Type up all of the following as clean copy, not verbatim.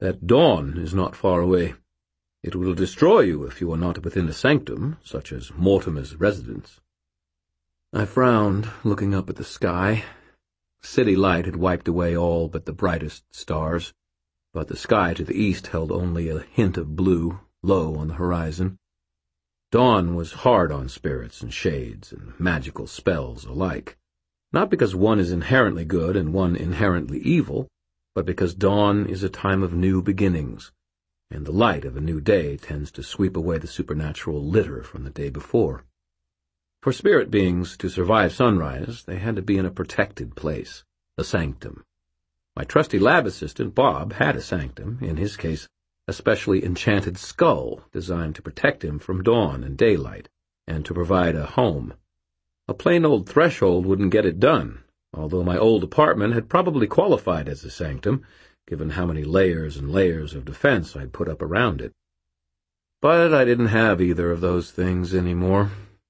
That dawn is not far away. It will destroy you if you are not within a sanctum, such as Mortimer's residence." I frowned, looking up at the sky. City light had wiped away all but the brightest stars, but the sky to the east held only a hint of blue, low on the horizon. Dawn was hard on spirits and shades and magical spells alike, not because one is inherently good and one inherently evil, but because dawn is a time of new beginnings, and the light of a new day tends to sweep away the supernatural litter from the day before. For spirit beings to survive sunrise, they had to be in a protected place, a sanctum. My trusty lab assistant, Bob, had a sanctum, in his case, a specially enchanted skull designed to protect him from dawn and daylight, and to provide a home. A plain old threshold wouldn't get it done, although my old apartment had probably qualified as a sanctum, given how many layers and layers of defense I'd put up around it. But I didn't have either of those things anymore.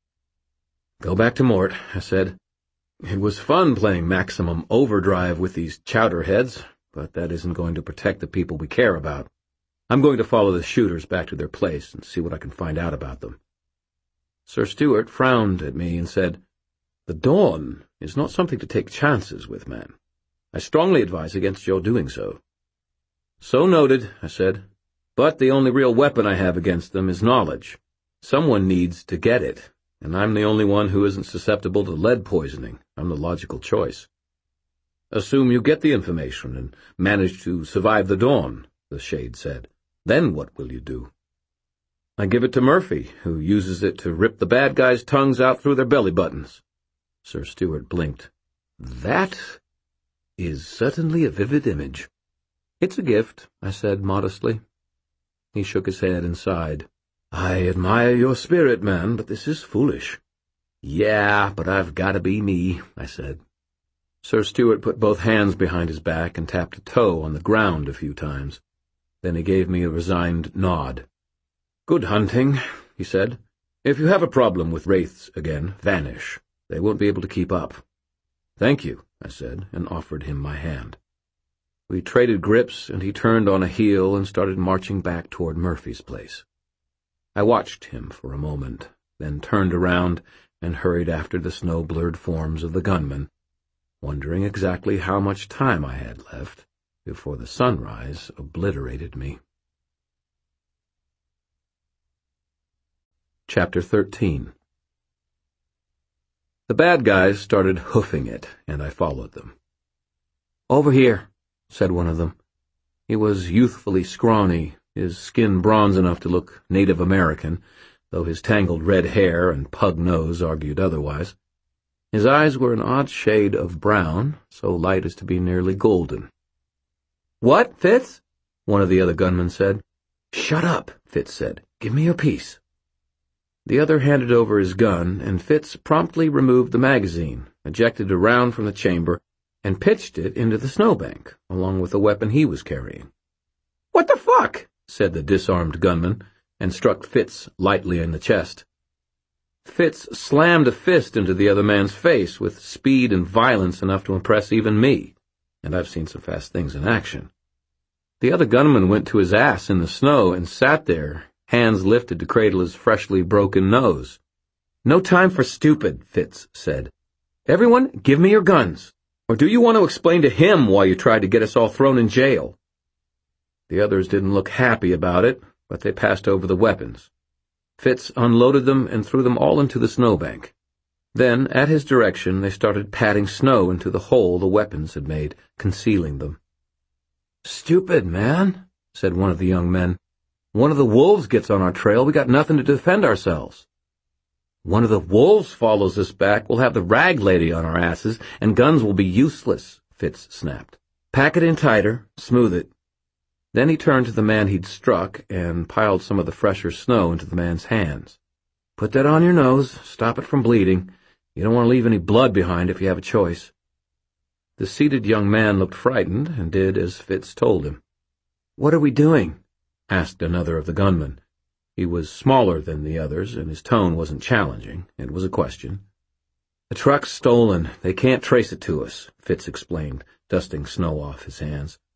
"Go back to Mort," I said. "It was fun playing maximum overdrive with these chowderheads, but that isn't going to protect the people we care about. I'm going to follow the shooters back to their place and see what I can find out about them." Sir Stuart frowned at me and said, "The dawn is not something to take chances with, man. I strongly advise against your doing so." "So noted," I said. "But the only real weapon I have against them is knowledge. Someone needs to get it, and I'm the only one who isn't susceptible to lead poisoning. I'm the logical choice." "Assume you get the information and manage to survive the dawn," the Shade said. "Then what will you do?" "I give it to Murphy, who uses it to rip the bad guys' tongues out through their belly buttons." Sir Stuart blinked. "That is certainly a vivid image." "It's a gift," I said modestly. He shook his head and sighed. "I admire your spirit, man, but this is foolish." "Yeah, but I've got to be me," I said. Sir Stuart put both hands behind his back and tapped a toe on the ground a few times. Then he gave me a resigned nod. "Good hunting," he said. "If you have a problem with wraiths again, vanish. They won't be able to keep up." "Thank you," I said, and offered him my hand. We traded grips, and he turned on a heel and started marching back toward Murphy's place. I watched him for a moment, then turned around and hurried after the snow-blurred forms of the gunmen, wondering exactly how much time I had left before the sunrise obliterated me. Chapter 13. The bad guys started hoofing it, and I followed them. "Over here," said one of them. He was youthfully scrawny, his skin bronze enough to look Native American, though his tangled red hair and pug nose argued otherwise. His eyes were an odd shade of brown, so light as to be nearly golden. "What, Fitz?" one of the other gunmen said. "Shut up," Fitz said. "Give me your piece." The other handed over his gun, and Fitz promptly removed the magazine, ejected a round from the chamber, and pitched it into the snowbank, along with the weapon he was carrying. "What the fuck?" said the disarmed gunman, and struck Fitz lightly in the chest. Fitz slammed a fist into the other man's face with speed and violence enough to impress even me, and I've seen some fast things in action. The other gunman went to his ass in the snow and sat there, hands lifted to cradle his freshly broken nose. "No time for stupid," Fitz said. "Everyone, give me your guns. Or do you want to explain to him why you tried to get us all thrown in jail?" The others didn't look happy about it, but they passed over the weapons. Fitz unloaded them and threw them all into the snowbank. Then, at his direction, they started patting snow into the hole the weapons had made, concealing them. "Stupid, man," said one of the young men. "One of the wolves gets on our trail, we got nothing to defend ourselves." "One of the wolves follows us back, we'll have the rag lady on our asses, and guns will be useless," Fitz snapped. "Pack it in tighter, smooth it." Then he turned to the man he'd struck and piled some of the fresher snow into the man's hands. "Put that on your nose, stop it from bleeding. You don't want to leave any blood behind if you have a choice." The seated young man looked frightened and did as Fitz told him. "What are we doing?" asked another of the gunmen. He was smaller than the others, and his tone wasn't challenging. It was a question. "The truck's stolen. They can't trace it to us," Fitz explained, dusting snow off his hands.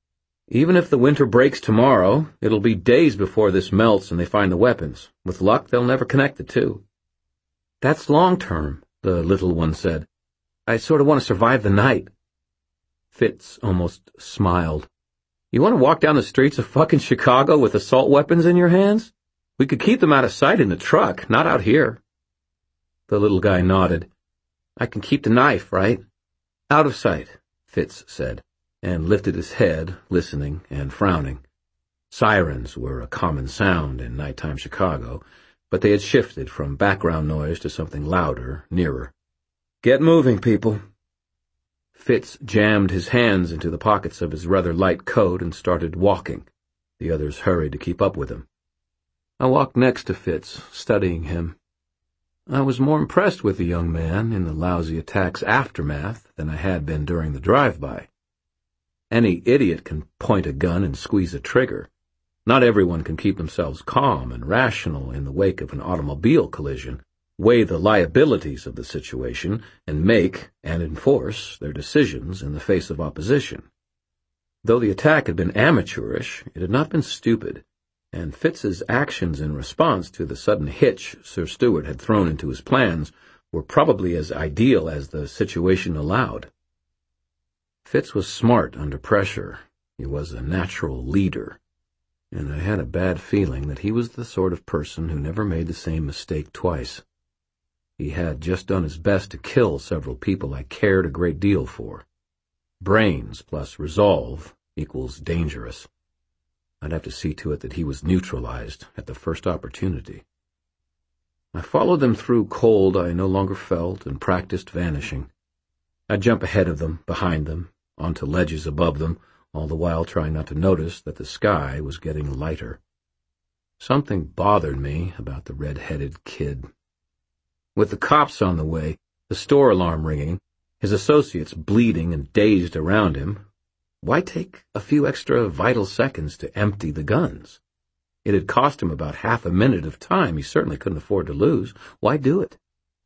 Even if the winter breaks tomorrow, it'll be days before this melts and they find the weapons. With luck, they'll never connect the two." "That's long-term," the little one said. "I sort of want to survive the night." Fitz almost smiled. "You want to walk down the streets of fucking Chicago with assault weapons in your hands? We could keep them out of sight in the truck, not out here." The little guy nodded. "I can keep the knife, right?" "Out of sight," Fitz said, and lifted his head, listening and frowning. Sirens were a common sound in nighttime Chicago, but they had shifted from background noise to something louder, nearer. "Get moving, people." Fitz jammed his hands into the pockets of his rather light coat and started walking. The others hurried to keep up with him. I walked next to Fitz, studying him. I was more impressed with the young man in the lousy attack's aftermath than I had been during the drive-by. Any idiot can point a gun and squeeze a trigger. Not everyone can keep themselves calm and rational in the wake of an automobile collision, weigh the liabilities of the situation, and make and enforce their decisions in the face of opposition. Though the attack had been amateurish, it had not been stupid, and Fitz's actions in response to the sudden hitch Sir Stuart had thrown into his plans were probably as ideal as the situation allowed. Fitz was smart under pressure. He was a natural leader, and I had a bad feeling that he was the sort of person who never made the same mistake twice. He had just done his best to kill several people I cared a great deal for. Brains plus resolve equals dangerous. I'd have to see to it that he was neutralized at the first opportunity. I followed them through cold I no longer felt and practiced vanishing. I'd jump ahead of them, behind them, onto ledges above them, all the while trying not to notice that the sky was getting lighter. Something bothered me about the red-headed kid. With the cops on the way, the store alarm ringing, his associates bleeding and dazed around him, why take a few extra vital seconds to empty the guns? It had cost him about half a minute of time he certainly couldn't afford to lose. Why do it?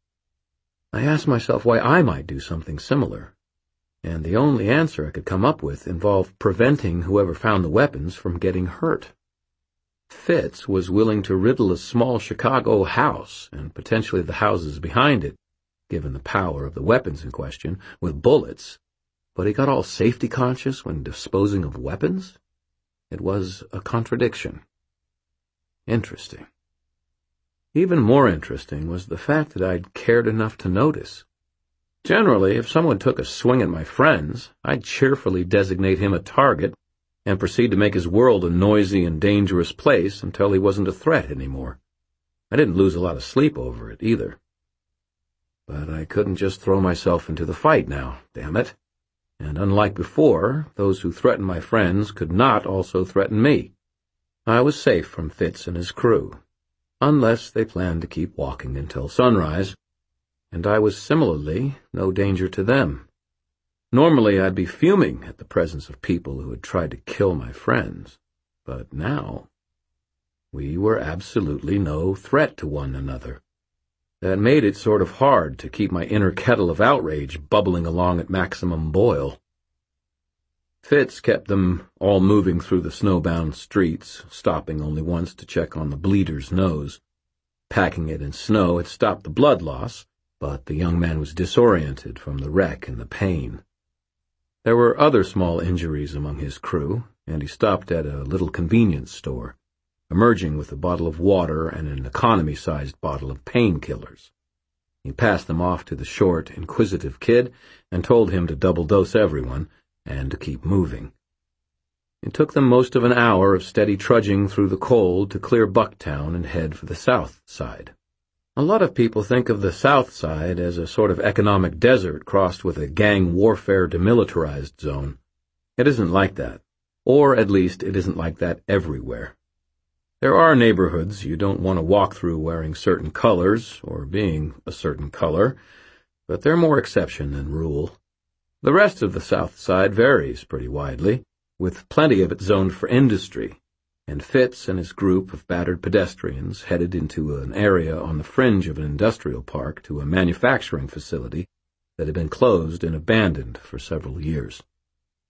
I asked myself why I might do something similar, and the only answer I could come up with involved preventing whoever found the weapons from getting hurt. Fitz was willing to riddle a small Chicago house, and potentially the houses behind it, given the power of the weapons in question, with bullets, but he got all safety-conscious when disposing of weapons? It was a contradiction. Interesting. Even more interesting was the fact that I'd cared enough to notice. Generally, if someone took a swing at my friends, I'd cheerfully designate him a target and proceed to make his world a noisy and dangerous place until he wasn't a threat anymore. I didn't lose a lot of sleep over it, either. But I couldn't just throw myself into the fight now, damn it. And unlike before, those who threatened my friends could not also threaten me. I was safe from Fitz and his crew, unless they planned to keep walking until sunrise, and I was similarly no danger to them. Normally I'd be fuming at the presence of people who had tried to kill my friends, but now we were absolutely no threat to one another. That made it sort of hard to keep my inner kettle of outrage bubbling along at maximum boil. Fitz kept them all moving through the snowbound streets, stopping only once to check on the bleeder's nose. Packing it in snow had stopped the blood loss, but the young man was disoriented from the wreck and the pain. There were other small injuries among his crew, and he stopped at a little convenience store, emerging with a bottle of water and an economy-sized bottle of painkillers. He passed them off to the short, inquisitive kid and told him to double-dose everyone and to keep moving. It took them most of an hour of steady trudging through the cold to clear Bucktown and head for the south side. A lot of people think of the south side as a sort of economic desert crossed with a gang warfare demilitarized zone. It isn't like that, or at least it isn't like that everywhere. There are neighborhoods you don't want to walk through wearing certain colors or being a certain color, but they're more exception than rule. The rest of the south side varies pretty widely, with plenty of it zoned for industry, and Fitz and his group of battered pedestrians headed into an area on the fringe of an industrial park to a manufacturing facility that had been closed and abandoned for several years.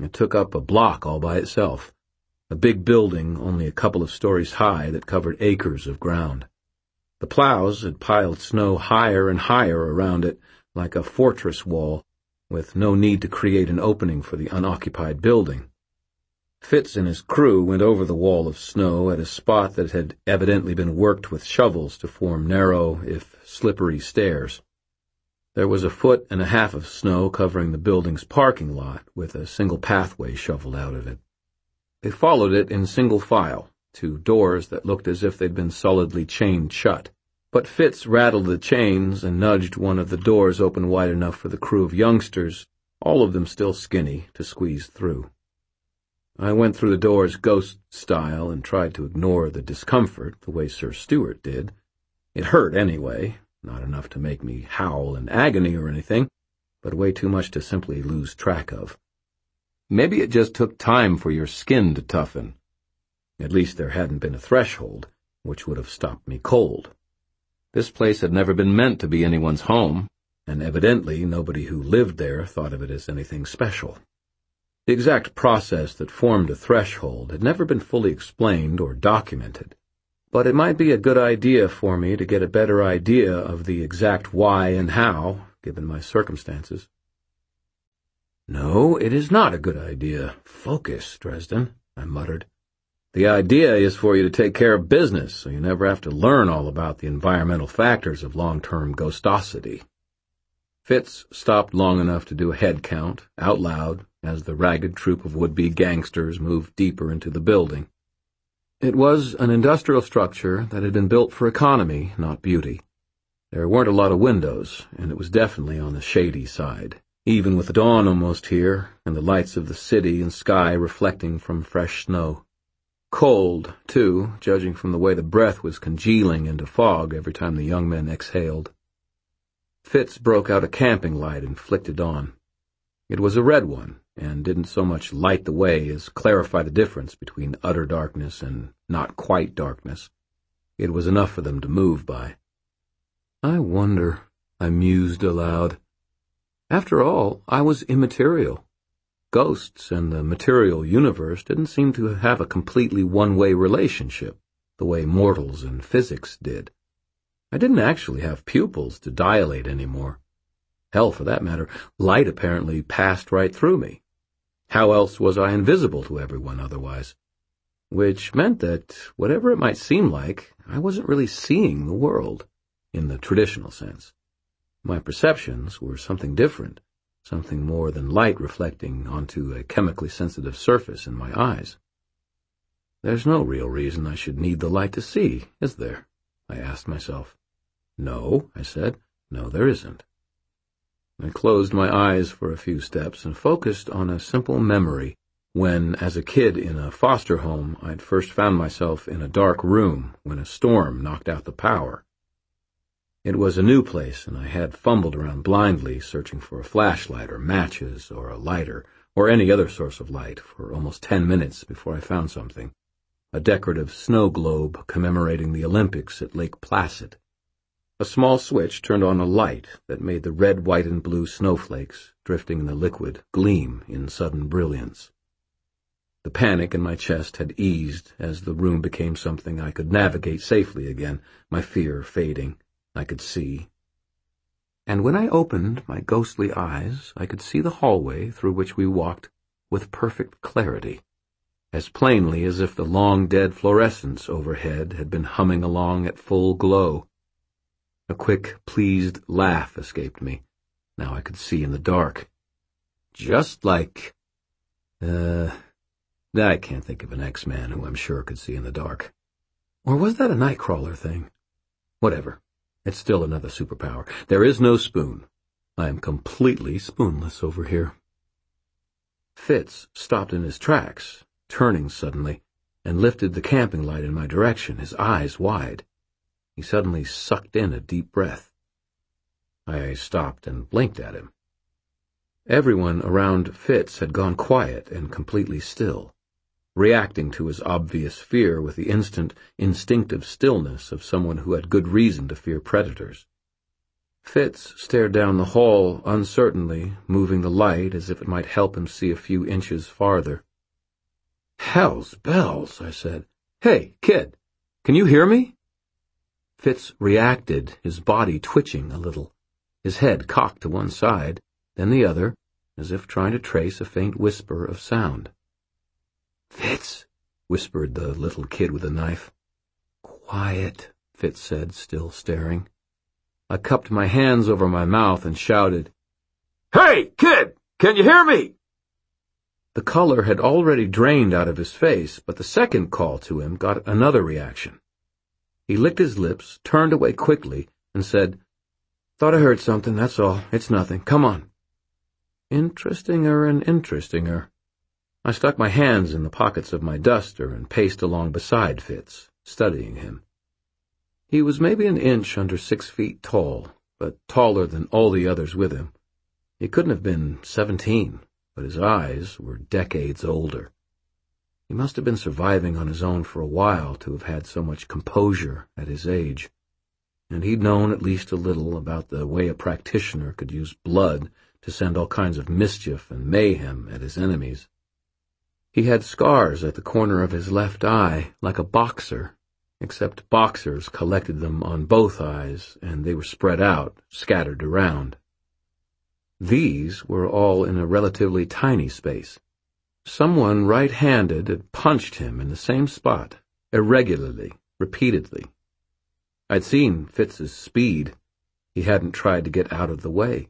It took up a block all by itself, a big building only a couple of stories high that covered acres of ground. The plows had piled snow higher and higher around it, like a fortress wall, with no need to create an opening for the unoccupied building. Fitz and his crew went over the wall of snow at a spot that had evidently been worked with shovels to form narrow, if slippery, stairs. There was 1.5 feet of snow covering the building's parking lot, with a single pathway shoveled out of it. They followed it in single file, to doors that looked as if they'd been solidly chained shut. But Fitz rattled the chains and nudged one of the doors open wide enough for the crew of youngsters, all of them still skinny, to squeeze through. I went through the doors ghost style and tried to ignore the discomfort the way Sir Stuart did. It hurt anyway, not enough to make me howl in agony or anything, but way too much to simply lose track of. Maybe it just took time for your skin to toughen. At least there hadn't been a threshold, which would have stopped me cold. This place had never been meant to be anyone's home, and evidently nobody who lived there thought of it as anything special. The exact process that formed a threshold had never been fully explained or documented, but it might be a good idea for me to get a better idea of the exact why and how, given my circumstances. "No, it is not a good idea. Focus, Dresden," I muttered. "The idea is for you to take care of business, so you never have to learn all about the environmental factors of long-term ghostosity." Fitz stopped long enough to do a head count, out loud, as the ragged troop of would-be gangsters moved deeper into the building. It was an industrial structure that had been built for economy, not beauty. There weren't a lot of windows, and it was definitely on the shady side, even with the dawn almost here and the lights of the city and sky reflecting from fresh snow. Cold, too, judging from the way the breath was congealing into fog every time the young men exhaled. Fitz broke out a camping light and flicked it on. It was a red one, and didn't so much light the way as clarify the difference between utter darkness and not quite darkness. It was enough for them to move by. "I wonder," I mused aloud. After all, I was immaterial. Ghosts and the material universe didn't seem to have a completely one-way relationship, the way mortals and physics did. I didn't actually have pupils to dilate anymore. Hell, for that matter, light apparently passed right through me. How else was I invisible to everyone otherwise? Which meant that, whatever it might seem like, I wasn't really seeing the world, in the traditional sense. My perceptions were something different, something more than light reflecting onto a chemically sensitive surface in my eyes. "There's no real reason I should need the light to see, is there?" I asked myself. "No," I said. "No, there isn't." I closed my eyes for a few steps and focused on a simple memory when, as a kid in a foster home, I'd first found myself in a dark room when a storm knocked out the power. It was a new place, and I had fumbled around blindly, searching for a flashlight or matches or a lighter or any other source of light for almost 10 minutes before I found something, a decorative snow globe commemorating the Olympics at Lake Placid. A small switch turned on a light that made the red, white, and blue snowflakes drifting in the liquid gleam in sudden brilliance. The panic in my chest had eased as the room became something I could navigate safely again, my fear fading. I could see. And when I opened my ghostly eyes, I could see the hallway through which we walked with perfect clarity, as plainly as if the long-dead fluorescence overhead had been humming along at full glow. A quick, pleased laugh escaped me. Now I could see in the dark. Just like... I can't think of an X-Man who I'm sure could see in the dark. Or was that a Nightcrawler thing? Whatever. It's still another superpower. There is no spoon. I am completely spoonless over here. Fitz stopped in his tracks, turning suddenly, and lifted the camping light in my direction, his eyes wide. He suddenly sucked in a deep breath. I stopped and blinked at him. Everyone around Fitz had gone quiet and completely still, reacting to his obvious fear with the instant, instinctive stillness of someone who had good reason to fear predators. Fitz stared down the hall uncertainly, moving the light as if it might help him see a few inches farther. "Hell's bells," I said. "Hey, kid, can you hear me?" Fitz reacted, his body twitching a little, his head cocked to one side, then the other, as if trying to trace a faint whisper of sound. "Fitz," whispered the little kid with a knife. "Quiet," Fitz said, still staring. I cupped my hands over my mouth and shouted, "Hey, kid, can you hear me?" The color had already drained out of his face, but the second call to him got another reaction. He licked his lips, turned away quickly, and said, "Thought I heard something, that's all. It's nothing. Come on." Interestinger and interestinger. I stuck my hands in the pockets of my duster and paced along beside Fitz, studying him. He was maybe an inch under 6 feet tall, but taller than all the others with him. He couldn't have been 17, but his eyes were decades older. He must have been surviving on his own for a while to have had so much composure at his age, and he'd known at least a little about the way a practitioner could use blood to send all kinds of mischief and mayhem at his enemies. He had scars at the corner of his left eye, like a boxer, except boxers collected them on both eyes, and they were spread out, scattered around. These were all in a relatively tiny space. Someone right-handed had punched him in the same spot, irregularly, repeatedly. I'd seen Fitz's speed. He hadn't tried to get out of the way.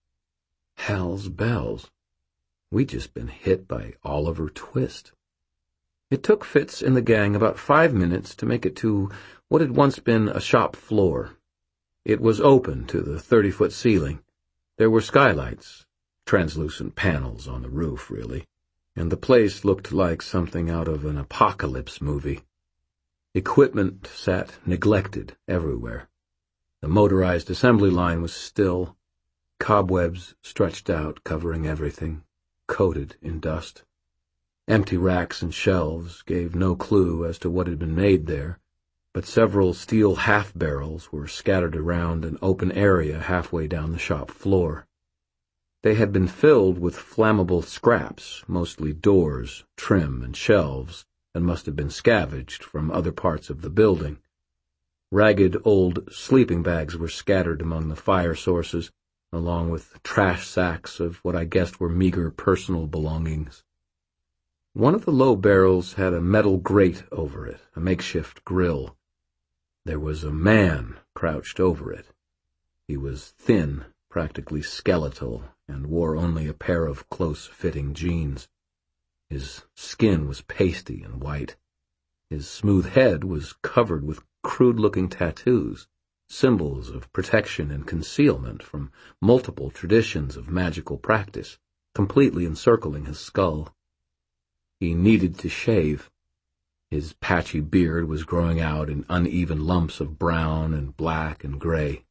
Hell's bells. We'd just been hit by Oliver Twist. It took Fitz and the gang about 5 minutes to make it to what had once been a shop floor. It was open to the 30-foot ceiling. There were skylights, translucent panels on the roof, really, and the place looked like something out of an apocalypse movie. Equipment sat neglected everywhere. The motorized assembly line was still. Cobwebs stretched out, covering everything, coated in dust. Empty racks and shelves gave no clue as to what had been made there, but several steel half-barrels were scattered around an open area halfway down the shop floor. They had been filled with flammable scraps, mostly doors, trim, and shelves, and must have been scavenged from other parts of the building. Ragged old sleeping bags were scattered among the fire sources, along with trash sacks of what I guessed were meager personal belongings. One of the low barrels had a metal grate over it, a makeshift grill. There was a man crouched over it. He was thin, practically skeletal, and wore only a pair of close-fitting jeans. His skin was pasty and white. His smooth head was covered with crude-looking tattoos, symbols of protection and concealment from multiple traditions of magical practice, completely encircling his skull. He needed to shave. His patchy beard was growing out in uneven lumps of brown and black and gray.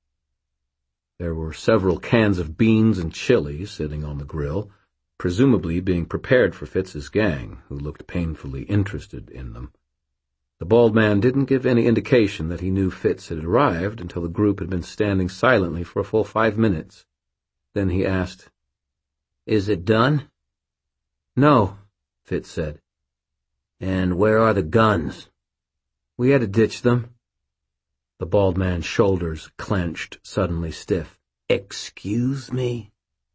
There were several cans of beans and chili sitting on the grill, presumably being prepared for Fitz's gang, who looked painfully interested in them. The bald man didn't give any indication that he knew Fitz had arrived until the group had been standing silently for a full 5 minutes. Then he asked, "Is it done?" "No," Fitz said. "And where are the guns?" "We had to ditch them." The bald man's shoulders clenched, suddenly stiff. "Excuse me?"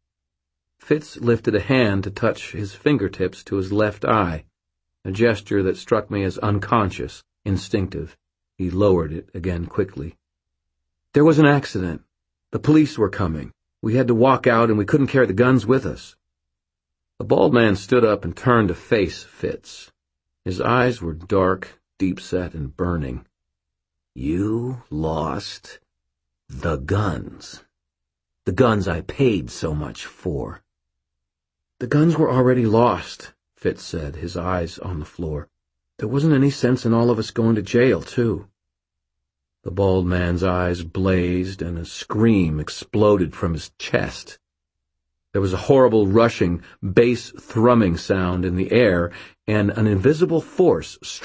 Fitz lifted a hand to touch his fingertips to his left eye, a gesture that struck me as unconscious, instinctive. He lowered it again quickly. "There was an accident. The police were coming. We had to walk out and we couldn't carry the guns with us." The bald man stood up and turned to face Fitz. His eyes were dark, deep-set, and burning. "You lost the guns. The guns I paid so much for." "The guns were already lost," Fitz said, his eyes on the floor. "There wasn't any sense in all of us going to jail, too." The bald man's eyes blazed and a scream exploded from his chest. There was a horrible bass thrumming sound in the air, and an invisible force struck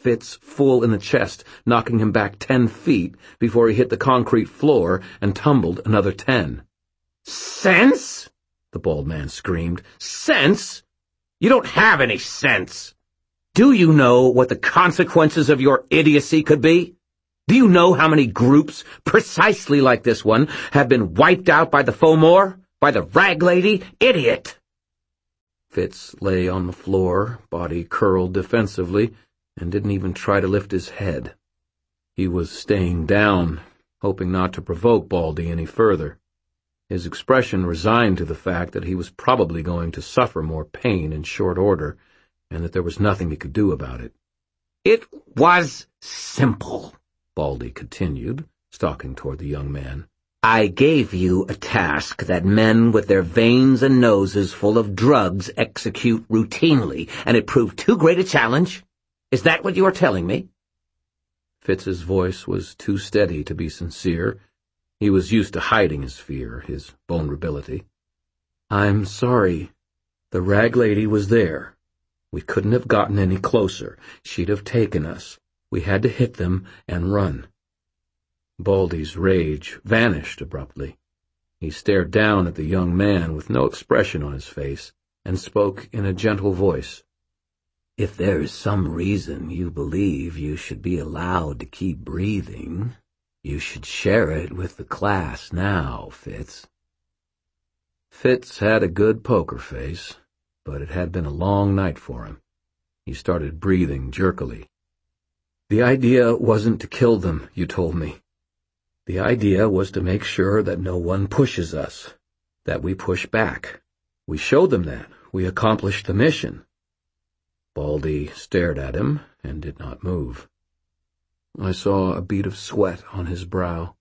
Fitz full in the chest, knocking him back 10 feet before he hit the concrete floor and tumbled another 10. "Sense?" the bald man screamed. "Sense? You don't have any sense. Do you know what the consequences of your idiocy could be? Do you know how many groups, precisely like this one, have been wiped out by the Fomor? By the rag lady? Idiot!" Fitz lay on the floor, body curled defensively, and didn't even try to lift his head. He was staying down, hoping not to provoke Baldy any further. His expression resigned to the fact that he was probably going to suffer more pain in short order, and that there was nothing he could do about it. "It was simple," Baldy continued, stalking toward the young man. "I gave you a task that men with their veins and noses full of drugs execute routinely, and it proved too great a challenge. Is that what you are telling me?" Fitz's voice was too steady to be sincere. He was used to hiding his fear, his vulnerability. "I'm sorry. The rag lady was there. We couldn't have gotten any closer. She'd have taken us. We had to hit them and run." Baldy's rage vanished abruptly. He stared down at the young man with no expression on his face and spoke in a gentle voice. "If there is some reason you believe you should be allowed to keep breathing, you should share it with the class now, Fitz." Fitz had a good poker face, but it had been a long night for him. He started breathing jerkily. "The idea wasn't to kill them, you told me. The idea was to make sure that no one pushes us, that we push back. We showed them that. We accomplished the mission." Baldy stared at him and did not move. I saw a bead of sweat on his brow.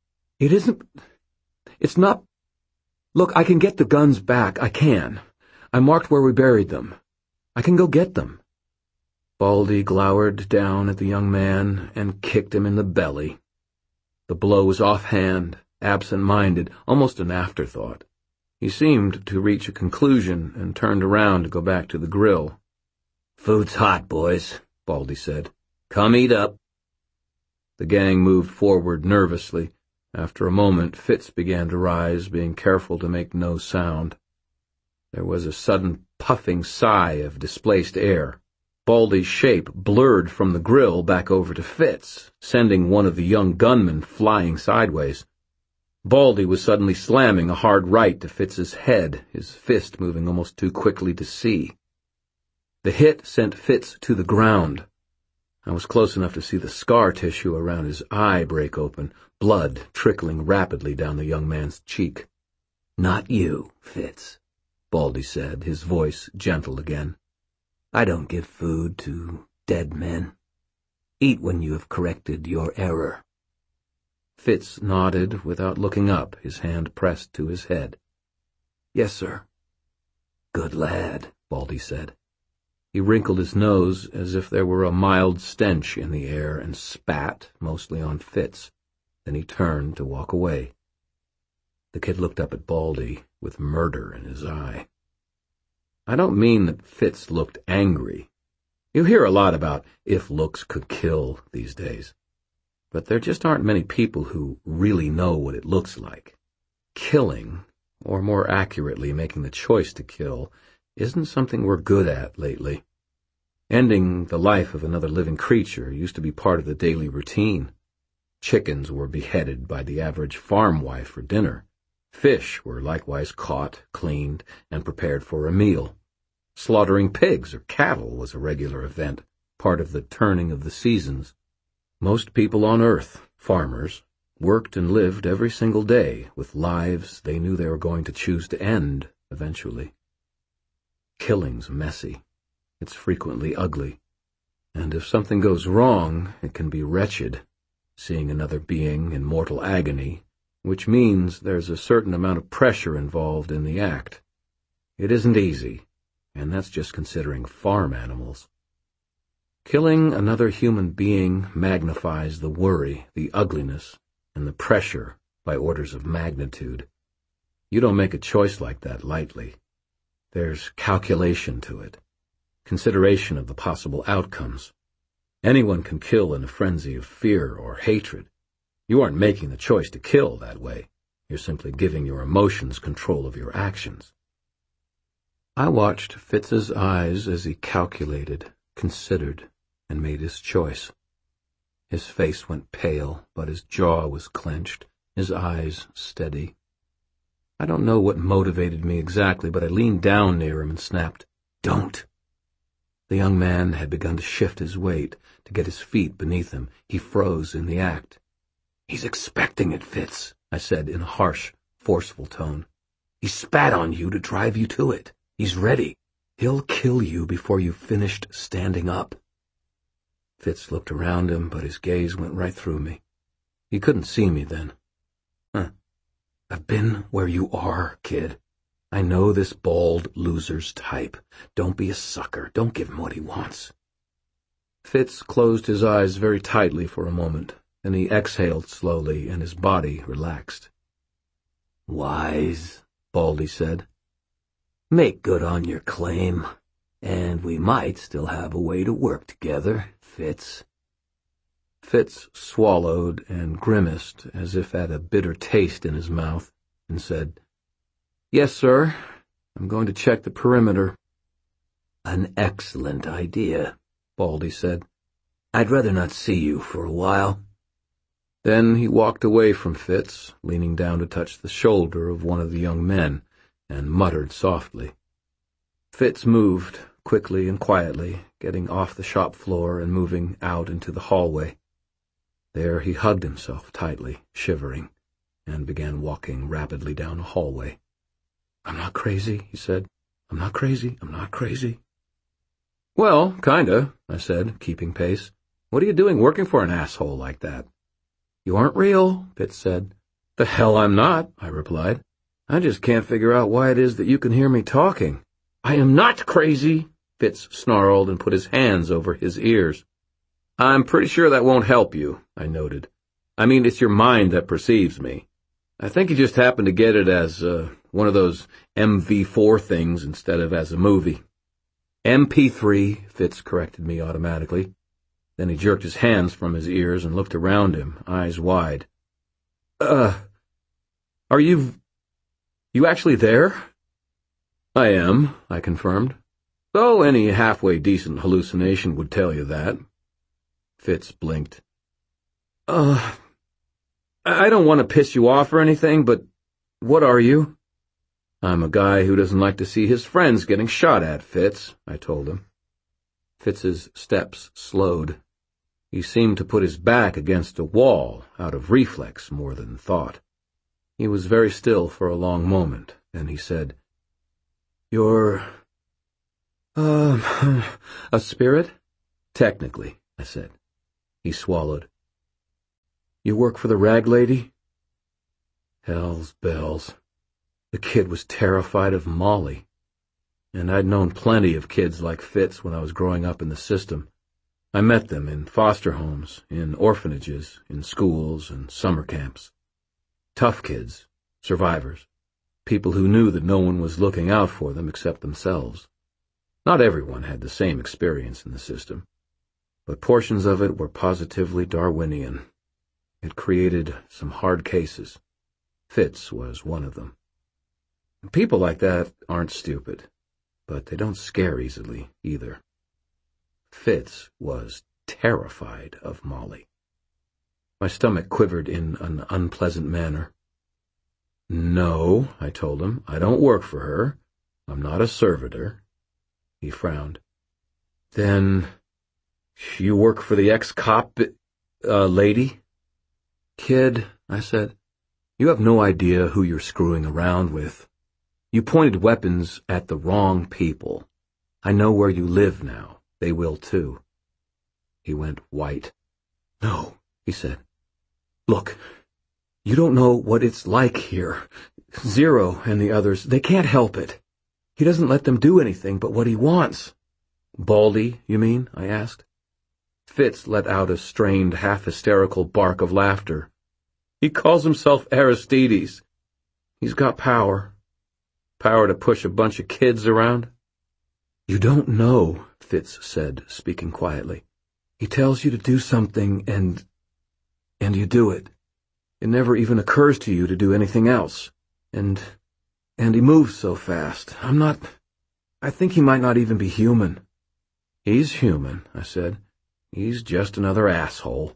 It's not. Look, I can get the guns back. I can. I marked where we buried them. I can go get them." Baldy glowered down at the young man and kicked him in the belly. The blow was offhand, absent-minded, almost an afterthought. He seemed to reach a conclusion and turned around to go back to the grill. "Food's hot, boys," Baldy said. "Come eat up." The gang moved forward nervously. After a moment, Fitz began to rise, being careful to make no sound. There was a sudden puffing sigh of displaced air. Baldy's shape blurred from the grill back over to Fitz, sending one of the young gunmen flying sideways. Baldy was suddenly slamming a hard right to Fitz's head, his fist moving almost too quickly to see. The hit sent Fitz to the ground. I was close enough to see the scar tissue around his eye break open, blood trickling rapidly down the young man's cheek. "Not you, Fitz," Baldy said, his voice gentle again. "I don't give food to dead men. Eat when you have corrected your error." Fitz nodded without looking up, his hand pressed to his head. "Yes, sir." "Good lad," Baldy said. He wrinkled his nose as if there were a mild stench in the air and spat, mostly on Fitz. Then he turned to walk away. The kid looked up at Baldy with murder in his eye. I don't mean that Fitz looked angry. You hear a lot about if looks could kill these days. But there just aren't many people who really know what it looks like. Killing, or more accurately making the choice to kill, isn't something we're good at lately. Ending the life of another living creature used to be part of the daily routine. Chickens were beheaded by the average farm wife for dinner. Fish were likewise caught, cleaned, and prepared for a meal. Slaughtering pigs or cattle was a regular event, part of the turning of the seasons. Most people on Earth, farmers, worked and lived every single day with lives they knew they were going to choose to end eventually. Killing's messy. It's frequently ugly. And if something goes wrong, it can be wretched, seeing another being in mortal agony, which means there's a certain amount of pressure involved in the act. It isn't easy, and that's just considering farm animals. Killing another human being magnifies the worry, the ugliness, and the pressure by orders of magnitude. You don't make a choice like that lightly. There's calculation to it, consideration of the possible outcomes. Anyone can kill in a frenzy of fear or hatred. You aren't making the choice to kill that way. You're simply giving your emotions control of your actions. I watched Fitz's eyes as he calculated, considered, and made his choice. His face went pale, but his jaw was clenched, his eyes steady. I don't know what motivated me exactly, but I leaned down near him and snapped, "Don't." The young man had begun to shift his weight, to get his feet beneath him. He froze in the act. "He's expecting it, Fitz," I said in a harsh, forceful tone. "He spat on you to drive you to it. He's ready. He'll kill you before you've finished standing up." Fitz looked around him, but his gaze went right through me. He couldn't see me then. "I've been where you are, kid. I know this bald loser's type. Don't be a sucker. Don't give him what he wants." Fitz closed his eyes very tightly for a moment. Then he exhaled slowly, and his body relaxed. "Wise," Baldy said. "Make good on your claim, and we might still have a way to work together, Fitz." Fitz swallowed and grimaced as if at a bitter taste in his mouth, and said, "Yes, sir. I'm going to check the perimeter." "An excellent idea," Baldy said. "I'd rather not see you for a while." Then he walked away from Fitz, leaning down to touch the shoulder of one of the young men, and muttered softly. Fitz moved, quickly and quietly, getting off the shop floor and moving out into the hallway. There he hugged himself tightly, shivering, and began walking rapidly down a hallway. "I'm not crazy," he said. "I'm not crazy. I'm not crazy." "Well, kinda," I said, keeping pace. "What are you doing working for an asshole like that?" "You aren't real," Fitz said. "The hell I'm not," I replied. "I just can't figure out why it is that you can hear me talking." "I am not crazy," Fitz snarled and put his hands over his ears. "I'm pretty sure that won't help you," I noted. "I mean, it's your mind that perceives me. I think you just happen to get it as one of those MV4 things instead of as a movie." "MP3, Fitz corrected me automatically. Then he jerked his hands from his ears and looked around him, eyes wide. Are you actually there?" "I am," I confirmed. "Though any halfway decent hallucination would tell you that." Fitz blinked. I don't want to piss you off or anything, but what are you?" "I'm a guy who doesn't like to see his friends getting shot at, Fitz," I told him. Fitz's steps slowed. He seemed to put his back against a wall, out of reflex more than thought. He was very still for a long moment, then he said, "You're, a spirit?" "Technically," I said. He swallowed. "You work for the rag lady?" Hell's bells. The kid was terrified of Molly. And I'd known plenty of kids like Fitz when I was growing up in the system. I met them in foster homes, in orphanages, in schools, and summer camps. Tough kids, survivors, people who knew that no one was looking out for them except themselves. Not everyone had the same experience in the system, but portions of it were positively Darwinian. It created some hard cases. Fitz was one of them. People like that aren't stupid, but they don't scare easily, either. Fitz was terrified of Molly. My stomach quivered in an unpleasant manner. "No," I told him, "I don't work for her. I'm not a servitor." He frowned. "Then you work for the ex-cop, lady?" "Kid," I said, "you have no idea who you're screwing around with. You pointed weapons at the wrong people. I know where you live now. They will too." He went white. "No," he said. "Look, you don't know what it's like here. Zero and the others, they can't help it. He doesn't let them do anything but what he wants." "Baldy, you mean?" I asked. Fitz let out a strained, half-hysterical bark of laughter. "He calls himself Aristides. He's got power. Power to push a bunch of kids around." "You don't know," Fitz said, speaking quietly. He tells you to do something and you do it. It never even occurs to you to do anything else. And he moves so fast. I think he might not even be human. He's human, I said. He's just another asshole.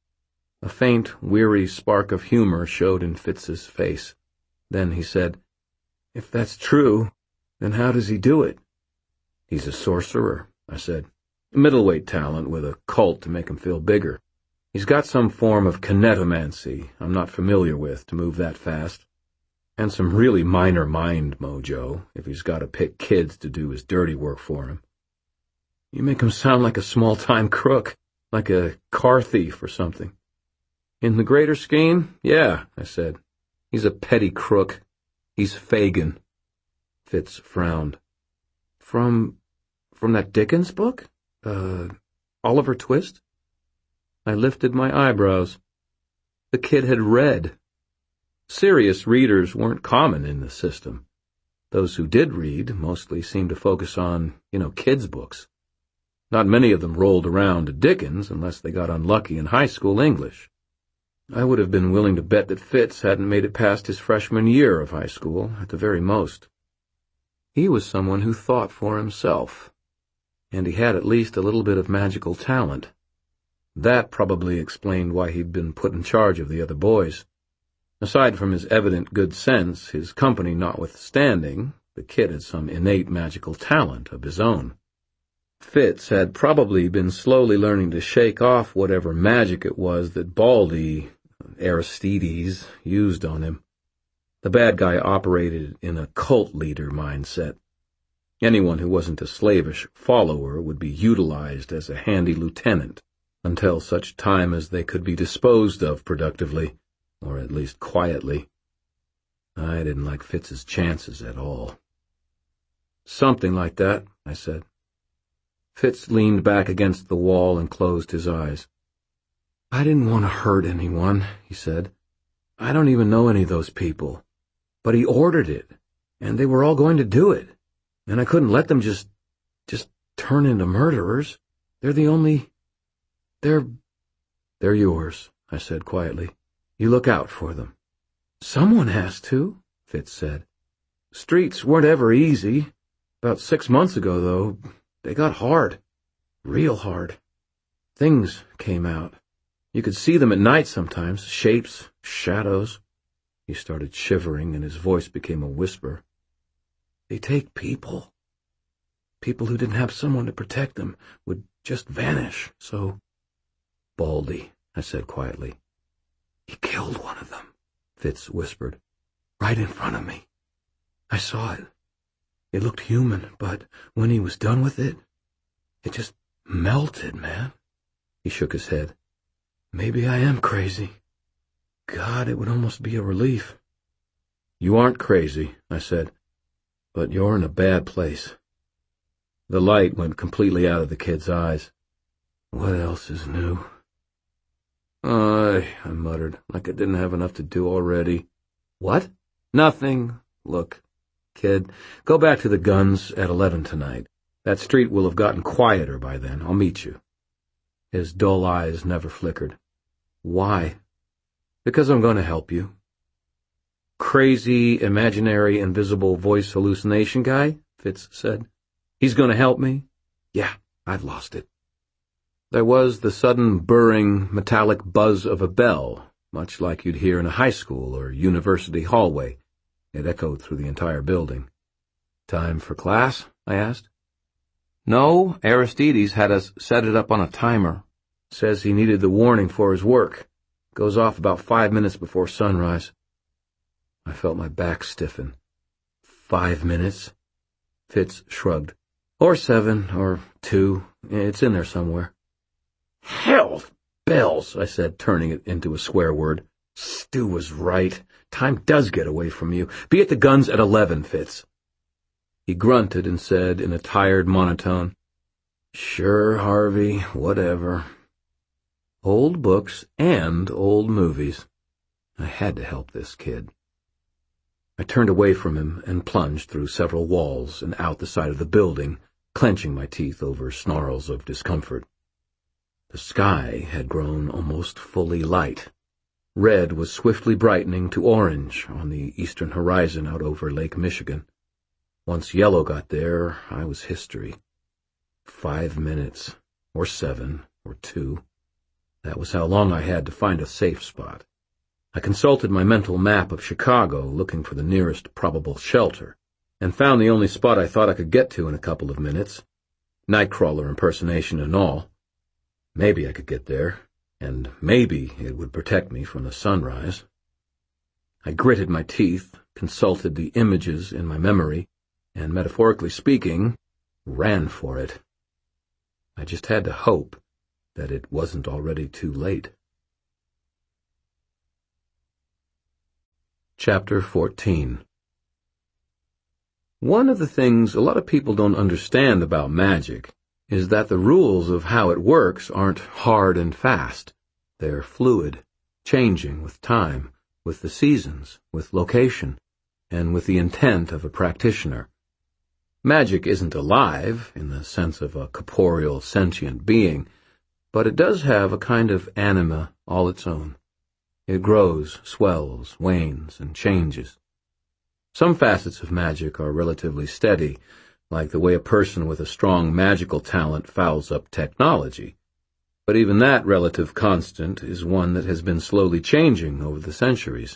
A faint, weary spark of humor showed in Fitz's face. Then he said, "If that's true, then how does he do it?" "He's a sorcerer," I said. "A middleweight talent with a cult to make him feel bigger. He's got some form of kinetomancy I'm not familiar with to move that fast. And some really minor mind mojo, if he's got to pick kids to do his dirty work for him." "You make him sound like a small-time crook, like a car thief or something." "In the greater scheme, yeah," I said. "He's a petty crook. He's Fagin." Fitz frowned. From that Dickens book? Oliver Twist?" I lifted my eyebrows. The kid had read. Serious readers weren't common in the system. Those who did read mostly seemed to focus on, kids' books. Not many of them rolled around to Dickens unless they got unlucky in high school English. I would have been willing to bet that Fitz hadn't made it past his freshman year of high school, at the very most. He was someone who thought for himself, and he had at least a little bit of magical talent. That probably explained why he'd been put in charge of the other boys. Aside from his evident good sense, his company notwithstanding, the kid had some innate magical talent of his own. Fitz had probably been slowly learning to shake off whatever magic it was that Baldy, Aristides, used on him. The bad guy operated in a cult leader mindset. Anyone who wasn't a slavish follower would be utilized as a handy lieutenant until such time as they could be disposed of productively, or at least quietly. I didn't like Fitz's chances at all. "Something like that," I said. Fitz leaned back against the wall and closed his eyes. "I didn't want to hurt anyone," he said. "I don't even know any of those people. But he ordered it, and they were all going to do it. And I couldn't let them just turn into murderers. They're yours," I said quietly. "You look out for them." "Someone has to," Fitz said. "Streets weren't ever easy. About 6 months ago, though, they got hard. Real hard. Things came out. You could see them at night sometimes, shapes, shadows." He started shivering, and his voice became a whisper. "They take people. People who didn't have someone to protect them would just vanish, so—" "Baldy," I said quietly. "He killed one of them," Fitz whispered. "Right in front of me. I saw it. It looked human, but when he was done with it, it just melted, man." He shook his head. "Maybe I am crazy. God, it would almost be a relief." "You aren't crazy," I said, "but you're in a bad place." The light went completely out of the kid's eyes. "What else is new?" I muttered, like I didn't have enough to do already. "What?" "Nothing. Look, kid, go back to the guns at 11 tonight. That street will have gotten quieter by then. I'll meet you." His dull eyes never flickered. "Why?" "Because I'm going to help you." "Crazy, imaginary, invisible voice hallucination guy?" Fitz said. "He's going to help me?" "Yeah, I've lost it." There was the sudden burring, metallic buzz of a bell, much like you'd hear in a high school or university hallway. It echoed through the entire building. "Time for class?" I asked. "No, Aristides had us set it up on a timer. Says he needed the warning for his work. Goes off about 5 minutes before sunrise." I felt my back stiffen. 5 minutes? Fitz shrugged. "Or 7, or 2. It's in there somewhere." "Hell bells," I said, turning it into a swear word. "Stu was right. Time does get away from you. Be at the guns at 11, Fitz." He grunted and said in a tired monotone, "Sure, Harvey, whatever." Old books and old movies. I had to help this kid. I turned away from him and plunged through several walls and out the side of the building, clenching my teeth over snarls of discomfort. The sky had grown almost fully light. Red was swiftly brightening to orange on the eastern horizon out over Lake Michigan. Once yellow got there, I was history. 5 minutes, or 7, or 2. That was how long I had to find a safe spot. I consulted my mental map of Chicago, looking for the nearest probable shelter, and found the only spot I thought I could get to in a couple of minutes, Nightcrawler impersonation and all. Maybe I could get there, and maybe it would protect me from the sunrise. I gritted my teeth, consulted the images in my memory, and, metaphorically speaking, ran for it. I just had to hope that it wasn't already too late. Chapter 14. One of the things a lot of people don't understand about magic is that the rules of how it works aren't hard and fast. They're fluid, changing with time, with the seasons, with location, and with the intent of a practitioner. Magic isn't alive in the sense of a corporeal, sentient being, but it does have a kind of anima all its own. It grows, swells, wanes, and changes. Some facets of magic are relatively steady, like the way a person with a strong magical talent fouls up technology. But even that relative constant is one that has been slowly changing over the centuries.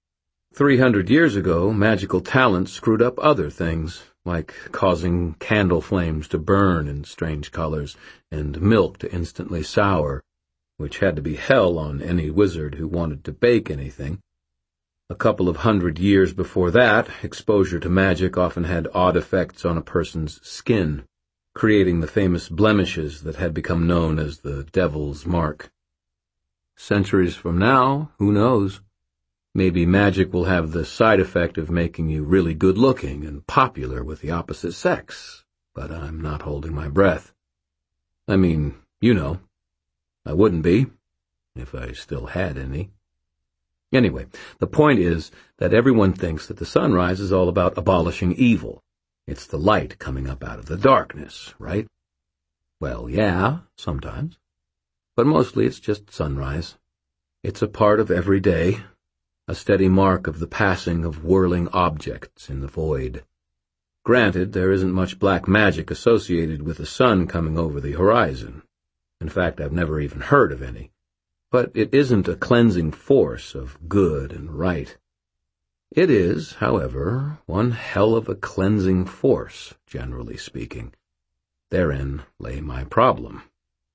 300 years ago, magical talent screwed up other things, like causing candle flames to burn in strange colors and milk to instantly sour, which had to be hell on any wizard who wanted to bake anything. A couple of 100 years before that, exposure to magic often had odd effects on a person's skin, creating the famous blemishes that had become known as the Devil's Mark. Centuries from now, who knows? Maybe magic will have the side effect of making you really good-looking and popular with the opposite sex, but I'm not holding my breath. I mean, you know, I wouldn't be, if I still had any. Anyway, the point is that everyone thinks that the sunrise is all about abolishing evil. It's the light coming up out of the darkness, right? Well, yeah, sometimes. But mostly it's just sunrise. It's a part of every day, a steady mark of the passing of whirling objects in the void. Granted, there isn't much black magic associated with the sun coming over the horizon. In fact, I've never even heard of any. But it isn't a cleansing force of good and right. It is, however, one hell of a cleansing force, generally speaking. Therein lay my problem.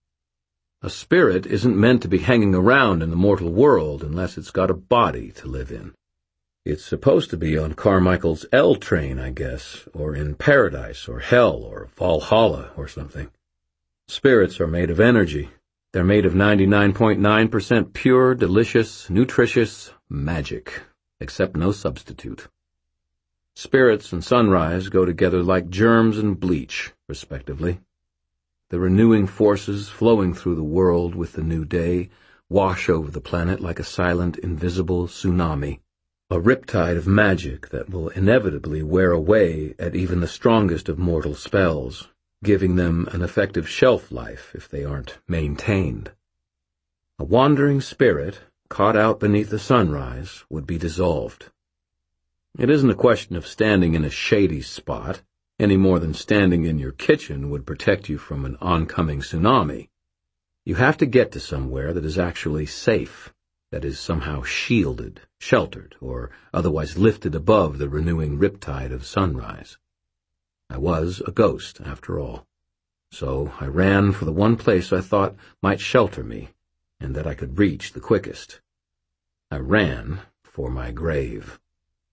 A spirit isn't meant to be hanging around in the mortal world unless it's got a body to live in. It's supposed to be on Carmichael's L train, I guess, or in paradise, or hell, or Valhalla, or something. Spirits are made of energy. They're made of 99.9% pure, delicious, nutritious magic, except no substitute. Spirits and sunrise go together like germs and bleach, respectively. The renewing forces flowing through the world with the new day wash over the planet like a silent, invisible tsunami, a riptide of magic that will inevitably wear away at even the strongest of mortal spells, giving them an effective shelf life if they aren't maintained. A wandering spirit, caught out beneath the sunrise, would be dissolved. It isn't a question of standing in a shady spot, any more than standing in your kitchen would protect you from an oncoming tsunami. You have to get to somewhere that is actually safe, that is somehow shielded, sheltered, or otherwise lifted above the renewing riptide of sunrise. I was a ghost, after all. So I ran for the one place I thought might shelter me, and that I could reach the quickest. I ran for my grave.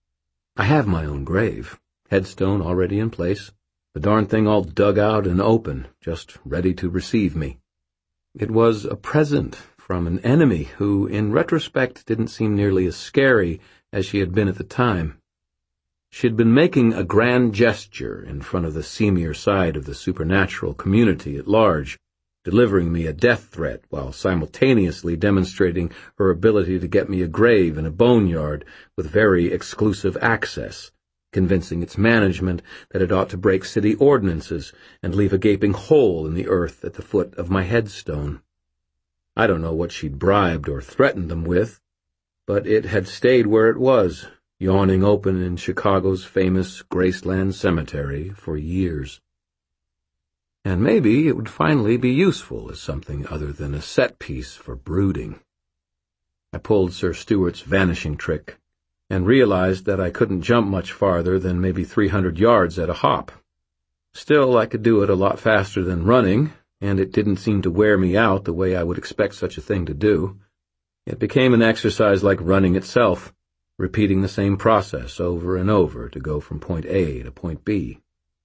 I have my own grave, headstone already in place, the darn thing all dug out and open, just ready to receive me. It was a present from an enemy who, in retrospect, didn't seem nearly as scary as she had been at the time. She had been making a grand gesture in front of the seamier side of the supernatural community at large, delivering me a death threat while simultaneously demonstrating her ability to get me a grave in a boneyard with very exclusive access, convincing its management that it ought to break city ordinances and leave a gaping hole in the earth at the foot of my headstone. I don't know what she'd bribed or threatened them with, but it had stayed where it was, yawning open in Chicago's famous Graceland Cemetery for years. And maybe it would finally be useful as something other than a set piece for brooding. I pulled Sir Stuart's vanishing trick, and realized that I couldn't jump much farther than maybe 300 yards at a hop. Still, I could do it a lot faster than running, and it didn't seem to wear me out the way I would expect such a thing to do. It became an exercise like running itself, repeating the same process over and over to go from point A to point B.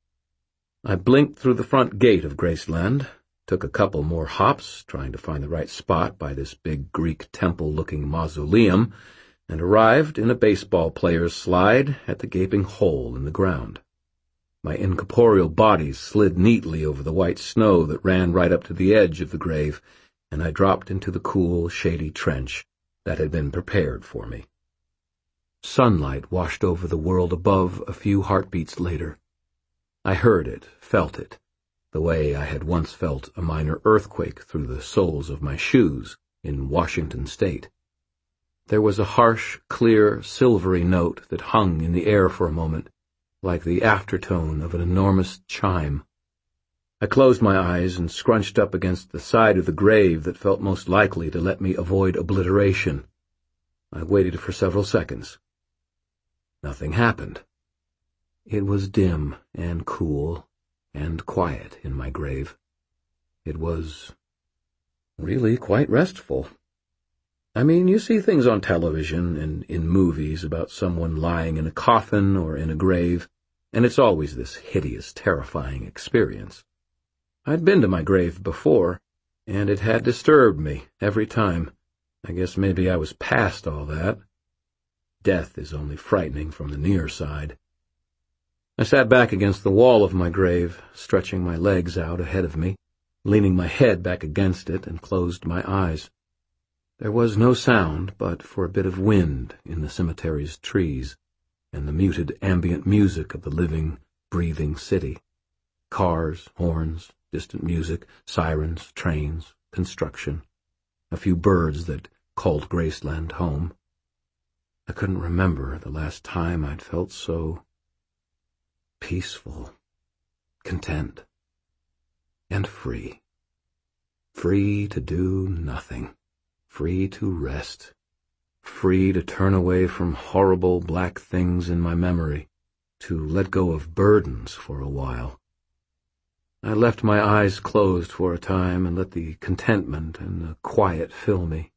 I blinked through the front gate of Graceland, took a couple more hops, trying to find the right spot by this big Greek temple-looking mausoleum, and arrived in a baseball player's slide at the gaping hole in the ground. My incorporeal body slid neatly over the white snow that ran right up to the edge of the grave, and I dropped into the cool, shady trench that had been prepared for me. Sunlight washed over the world above a few heartbeats later. I heard it, felt it, the way I had once felt a minor earthquake through the soles of my shoes in Washington State. There was a harsh, clear, silvery note that hung in the air for a moment, like the aftertone of an enormous chime. I closed my eyes and scrunched up against the side of the grave that felt most likely to let me avoid obliteration. I waited for several seconds. Nothing happened. It was dim and cool and quiet in my grave. It was really quite restful. I mean, you see things on television and in movies about someone lying in a coffin or in a grave, and it's always this hideous, terrifying experience. I'd been to my grave before, and it had disturbed me every time. I guess maybe I was past all that. Death is only frightening from the near side. I sat back against the wall of my grave, stretching my legs out ahead of me, leaning my head back against it, and closed my eyes. There was no sound but for a bit of wind in the cemetery's trees, and the muted ambient music of the living, breathing city. Cars, horns, distant music, sirens, trains, construction, a few birds that called Graceland home. I couldn't remember the last time I'd felt so peaceful, content, and free. Free to do nothing, free to rest, free to turn away from horrible black things in my memory, to let go of burdens for a while. I left my eyes closed for a time and let the contentment and the quiet fill me.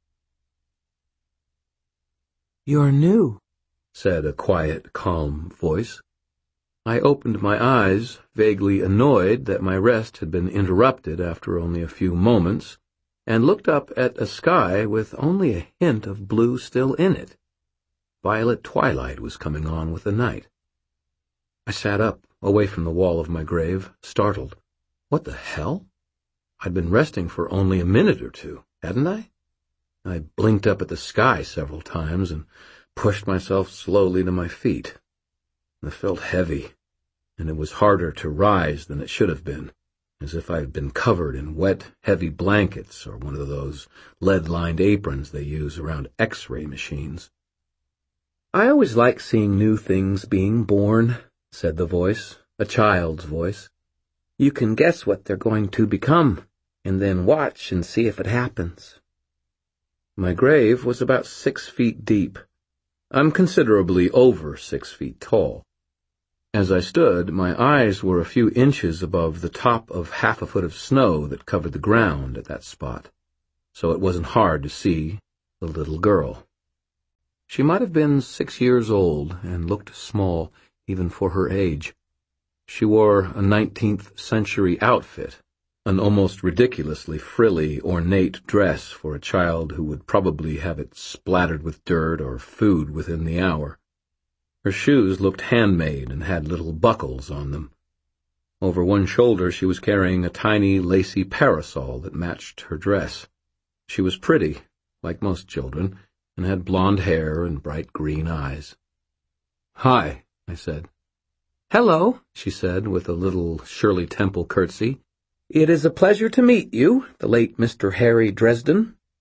"You're new," said a quiet, calm voice. I opened my eyes, vaguely annoyed that my rest had been interrupted after only a few moments, and looked up at a sky with only a hint of blue still in it. Violet twilight was coming on with the night. I sat up, away from the wall of my grave, startled. What the hell? I'd been resting for only a minute or two, hadn't I? I blinked up at the sky several times and pushed myself slowly to my feet. It felt heavy, and it was harder to rise than it should have been, as if I had been covered in wet, heavy blankets or one of those lead-lined aprons they use around X-ray machines. "I always like seeing new things being born," said the voice, a child's voice. "You can guess what they're going to become, and then watch and see if it happens." My grave was about 6 feet deep. I'm considerably over 6 feet tall. As I stood, my eyes were a few inches above the top of half a foot of snow that covered the ground at that spot, so it wasn't hard to see the little girl. She might have been 6 years old and looked small, even for her age. She wore a 19th century outfit, an almost ridiculously frilly, ornate dress for a child who would probably have it splattered with dirt or food within the hour. Her shoes looked handmade and had little buckles on them. Over one shoulder she was carrying a tiny, lacy parasol that matched her dress. She was pretty, like most children, and had blonde hair and bright green eyes. "Hi," I said. "Hello," she said, with a little Shirley Temple curtsy. "It is a pleasure to meet you, the late Mr. Harry Dresden."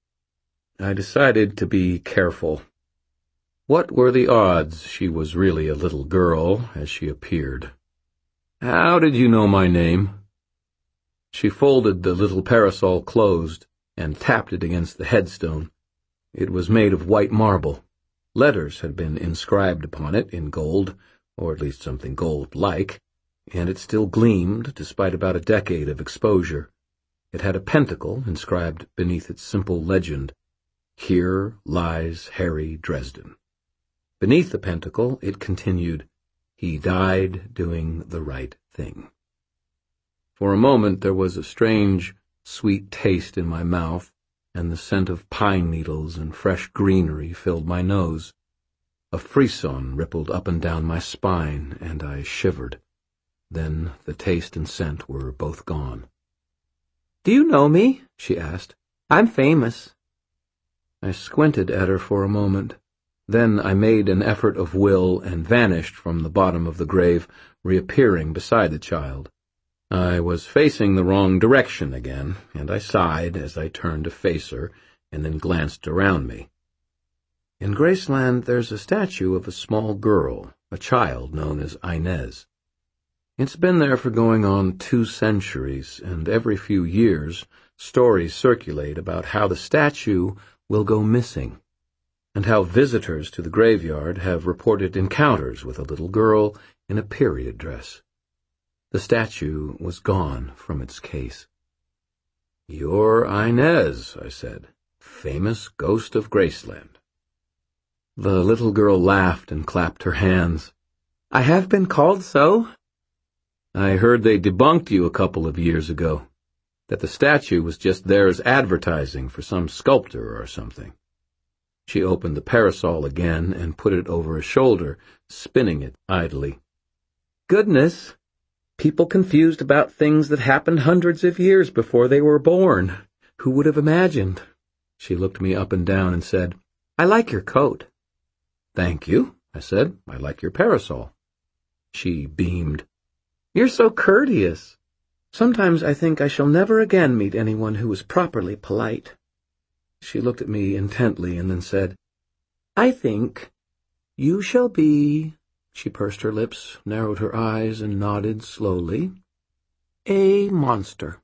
I decided to be careful. What were the odds she was really a little girl, as she appeared? "How did you know my name?" She folded the little parasol closed and tapped it against the headstone. It was made of white marble. Letters had been inscribed upon it in gold, or at least something gold-like, and it still gleamed despite about a decade of exposure. It had a pentacle inscribed beneath its simple legend, "Here lies Harry Dresden." Beneath the pentacle it continued, "He died doing the right thing." For a moment there was a strange, sweet taste in my mouth, and the scent of pine needles and fresh greenery filled my nose. A frisson rippled up and down my spine, and I shivered. Then the taste and scent were both gone. "Do you know me?" she asked. "I'm famous." I squinted at her for a moment. Then I made an effort of will and vanished from the bottom of the grave, reappearing beside the child. I was facing the wrong direction again, and I sighed as I turned to face her and then glanced around me. In Graceland there's a statue of a small girl, a child known as Inez. It's been there for going on 2 centuries, and every few years stories circulate about how the statue will go missing, and how visitors to the graveyard have reported encounters with a little girl in a period dress. The statue was gone from its case. "You're Inez," I said, "famous ghost of Graceland." The little girl laughed and clapped her hands. "I have been called so." "I heard they debunked you a couple of years ago, that the statue was just there as advertising for some sculptor or something." She opened the parasol again and put it over a shoulder, spinning it idly. "Goodness! People confused about things that happened hundreds of years before they were born. Who would have imagined?" She looked me up and down and said, "I like your coat." "Thank you," I said. "I like your parasol." She beamed. "You're so courteous. Sometimes I think I shall never again meet anyone who is properly polite." She looked at me intently and then said, "I think you shall be," she pursed her lips, narrowed her eyes, and nodded slowly, "a monster."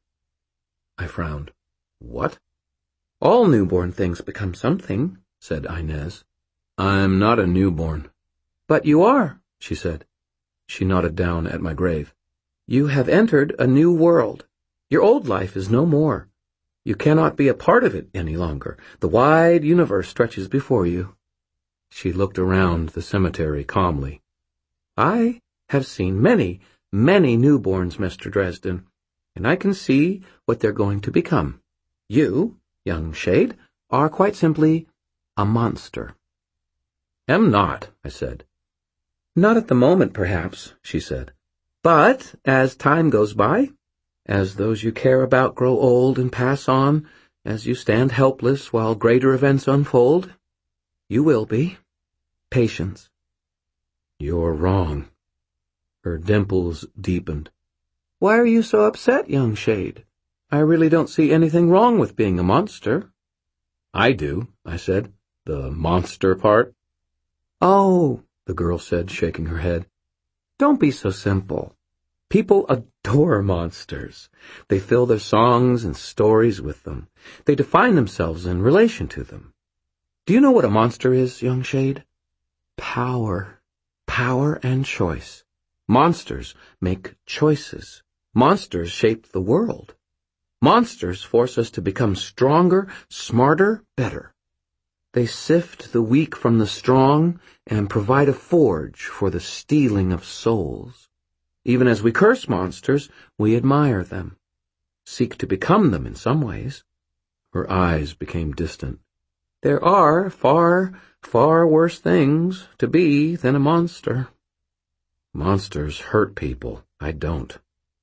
I frowned. "What?" "All newborn things become something," said Inez. "I'm not a newborn." "But you are," she said. She nodded down at my grave. "You have entered a new world. Your old life is no more. You cannot be a part of it any longer. The wide universe stretches before you." She looked around the cemetery calmly. "I have seen many, many newborns, Mr. Dresden, and I can see what they're going to become. You, young shade, are quite simply a monster." "Am not," I said. "Not at the moment, perhaps," she said. "But as time goes by, as those you care about grow old and pass on, as you stand helpless while greater events unfold, you will be. Patience." "You're wrong." Her dimples deepened. "Why are you so upset, young shade? I really don't see anything wrong with being a monster." "I do," I said. "The monster part." "Oh," the girl said, shaking her head. "Don't be so simple. People adore monsters. They fill their songs and stories with them. They define themselves in relation to them. Do you know what a monster is, young shade? Power. Power and choice. Monsters make choices. Monsters shape the world. Monsters force us to become stronger, smarter, better. They sift the weak from the strong and provide a forge for the steeling of souls. Even as we curse monsters, we admire them, seek to become them in some ways." Her eyes became distant. "There are far, far worse things to be than a monster." "Monsters hurt people. I don't."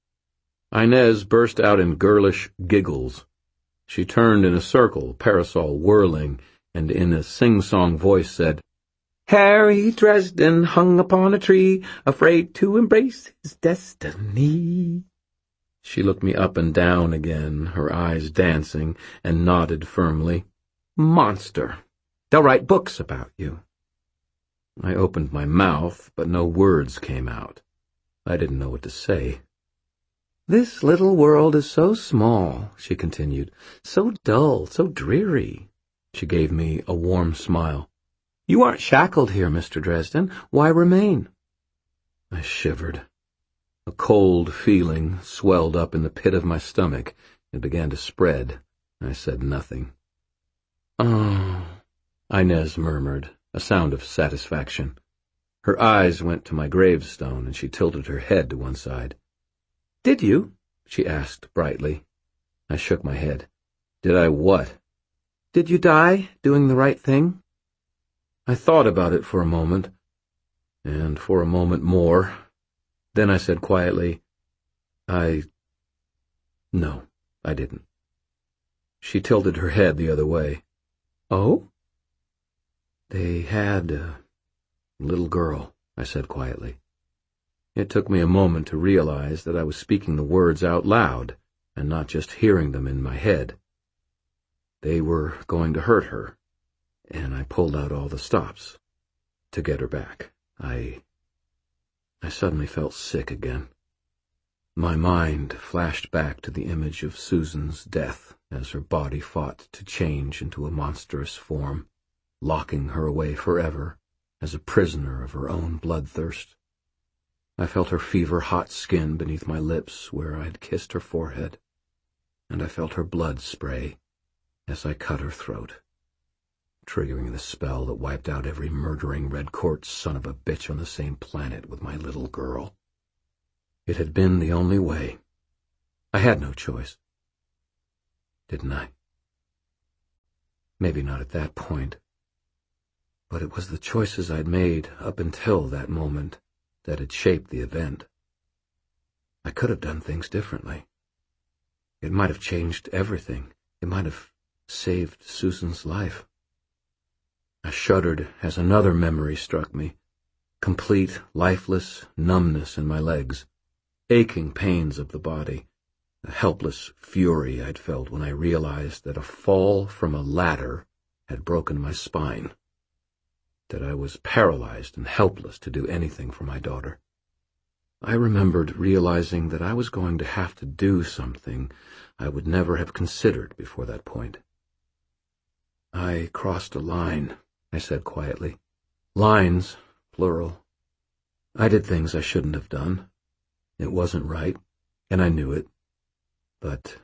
Inez burst out in girlish giggles. She turned in a circle, parasol whirling, and in a sing-song voice said, "Harry Dresden hung upon a tree, afraid to embrace his destiny." She looked me up and down again, her eyes dancing, and nodded firmly. Monster. They'll write books about you. I opened my mouth, but no words came out. I didn't know what to say. This little world is so small, she continued, so dull, so dreary. She gave me a warm smile. You aren't shackled here, Mr. Dresden. Why remain? I shivered. A cold feeling swelled up in the pit of my stomach and began to spread. I said nothing. Oh, Inez murmured, a sound of satisfaction. Her eyes went to my gravestone, and she tilted her head to one side. Did you? She asked brightly. I shook my head. Did I what? Did you die doing the right thing? I thought about it for a moment, and for a moment more. Then I said quietly, No, I didn't. She tilted her head the other way. Oh? They had a little girl, I said quietly. It took me a moment to realize that I was speaking the words out loud and not just hearing them in my head. They were going to hurt her, and I pulled out all the stops to get her back. I suddenly felt sick again. My mind flashed back to the image of Susan's death as her body fought to change into a monstrous form, locking her away forever as a prisoner of her own bloodthirst. I felt her fever-hot skin beneath my lips where I had kissed her forehead, and I felt her blood spray as I cut her throat, triggering the spell that wiped out every murdering Red Court son of a bitch on the same planet with my little girl. It had been the only way. I had no choice. Didn't I? Maybe not at that point. But it was the choices I'd made up until that moment that had shaped the event. I could have done things differently. It might have changed everything. It might have saved Susan's life. I shuddered as another memory struck me. Complete, lifeless numbness in my legs, aching pains of the body, the helpless fury I'd felt when I realized that a fall from a ladder had broken my spine, that I was paralyzed and helpless to do anything for my daughter. I remembered realizing that I was going to have to do something I would never have considered before that point. I crossed a line, I said quietly. Lines, plural. I did things I shouldn't have done. It wasn't right, and I knew it. But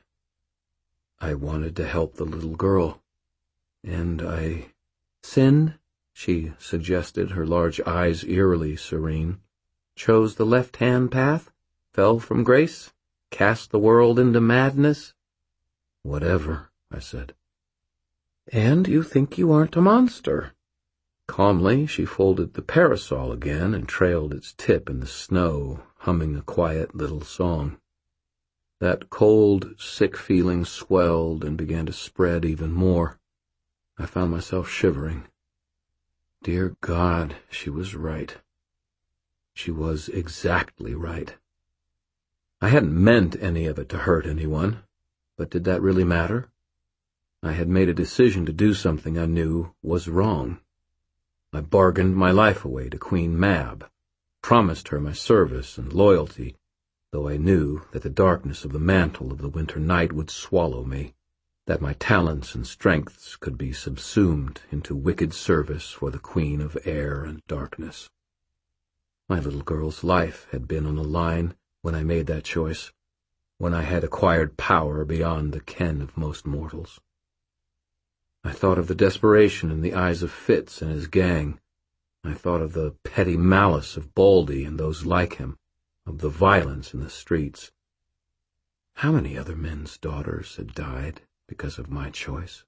I wanted to help the little girl, and I sinned, she suggested, her large eyes eerily serene. Chose the left-hand path, fell from grace, cast the world into madness. Whatever, I said. And you think you aren't a monster. Calmly, she folded the parasol again and trailed its tip in the snow, humming a quiet little song. That cold, sick feeling swelled and began to spread even more. I found myself shivering. Dear God, she was right. She was exactly right. I hadn't meant any of it to hurt anyone, but did that really matter? I had made a decision to do something I knew was wrong. I bargained my life away to Queen Mab, promised her my service and loyalty, though I knew that the darkness of the mantle of the winter night would swallow me, that my talents and strengths could be subsumed into wicked service for the Queen of Air and Darkness. My little girl's life had been on the line when I made that choice, when I had acquired power beyond the ken of most mortals. I thought of the desperation in the eyes of Fitz and his gang. I thought of the petty malice of Baldy and those like him, of the violence in the streets. How many other men's daughters had died because of my choice?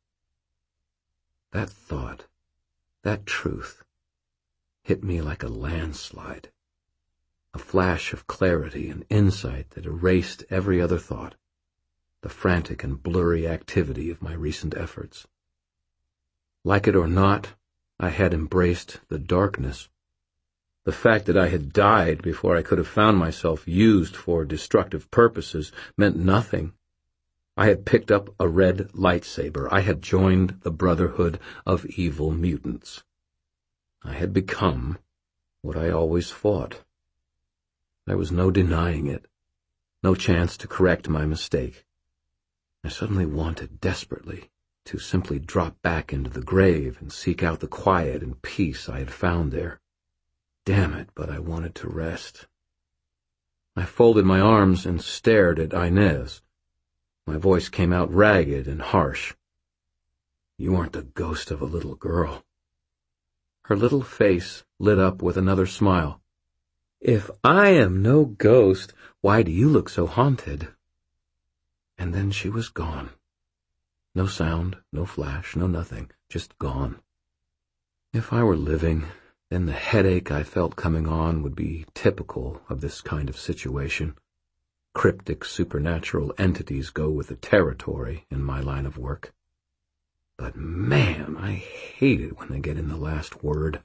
That thought, that truth, hit me like a landslide, a flash of clarity and insight that erased every other thought, the frantic and blurry activity of my recent efforts. Like it or not, I had embraced the darkness. The fact that I had died before I could have found myself used for destructive purposes meant nothing. I had picked up a red lightsaber. I had joined the Brotherhood of Evil Mutants. I had become what I always fought. There was no denying it, no chance to correct my mistake. I suddenly wanted desperately to simply drop back into the grave and seek out the quiet and peace I had found there. Damn it, but I wanted to rest. I folded my arms and stared at Inez. My voice came out ragged and harsh. You aren't the ghost of a little girl. Her little face lit up with another smile. If I am no ghost, why do you look so haunted? And then she was gone. No sound, no flash, no nothing, just gone. If I were living, then the headache I felt coming on would be typical of this kind of situation. Cryptic supernatural entities go with the territory in my line of work. But man, I hate it when they get in the last word.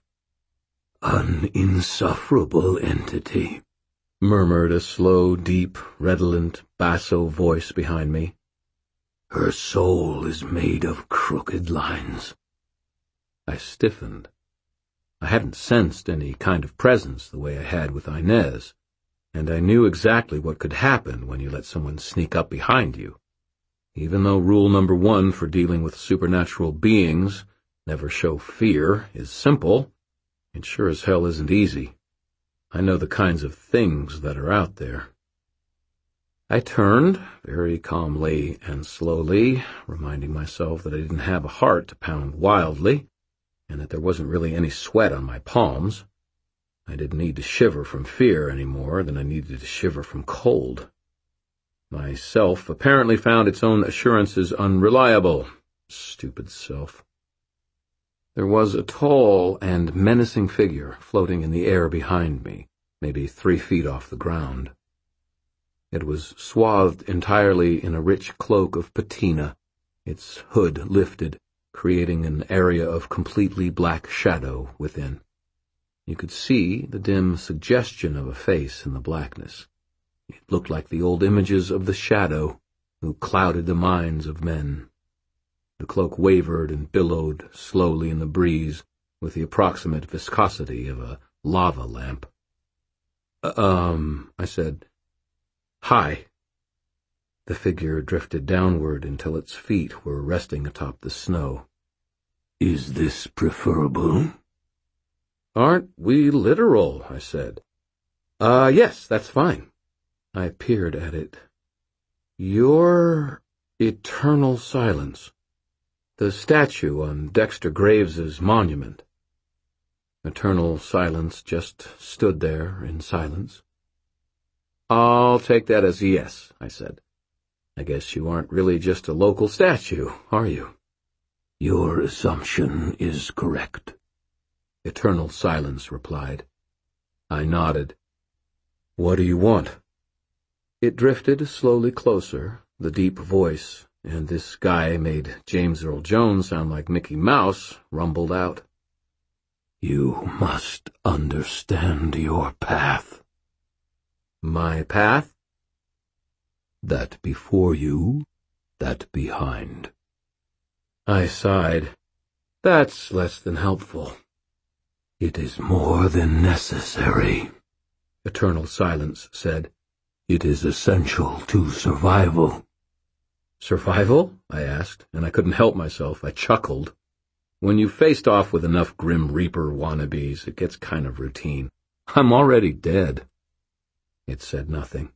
An insufferable entity, murmured a slow, deep, redolent, basso voice behind me. Her soul is made of crooked lines. I stiffened. I hadn't sensed any kind of presence the way I had with Inez, and I knew exactly what could happen when you let someone sneak up behind you. Even though rule number 1 for dealing with supernatural beings, never show fear, is simple, it sure as hell isn't easy. I know the kinds of things that are out there. I turned, very calmly and slowly, reminding myself that I didn't have a heart to pound wildly, and that there wasn't really any sweat on my palms. I didn't need to shiver from fear any more than I needed to shiver from cold. My self apparently found its own assurances unreliable. Stupid self. There was a tall and menacing figure floating in the air behind me, maybe 3 feet off the ground. It was swathed entirely in a rich cloak of patina, its hood lifted, creating an area of completely black shadow within. You could see the dim suggestion of a face in the blackness. It looked like the old images of the shadow who clouded the minds of men. The cloak wavered and billowed slowly in the breeze with the approximate viscosity of a lava lamp. I said, Hi. The figure drifted downward until its feet were resting atop the snow. Is this preferable? Aren't we literal? I said. Yes, that's fine. I peered at it. Your eternal silence. The statue on Dexter Graves's monument. Eternal silence just stood there in silence. I'll take that as a yes, I said. I guess you aren't really just a local statue, are you? Your assumption is correct. Eternal silence replied. I nodded. What do you want? It drifted slowly closer, the deep voice, and this guy made James Earl Jones sound like Mickey Mouse, rumbled out. You must understand your path. My path? That before you, that behind. I sighed. That's less than helpful. It is more than necessary, Eternal Silence said. It is essential to survival. Survival? I asked, and I couldn't help myself. I chuckled. When you faced off with enough Grim Reaper wannabes, it gets kind of routine. I'm already dead. It said nothing.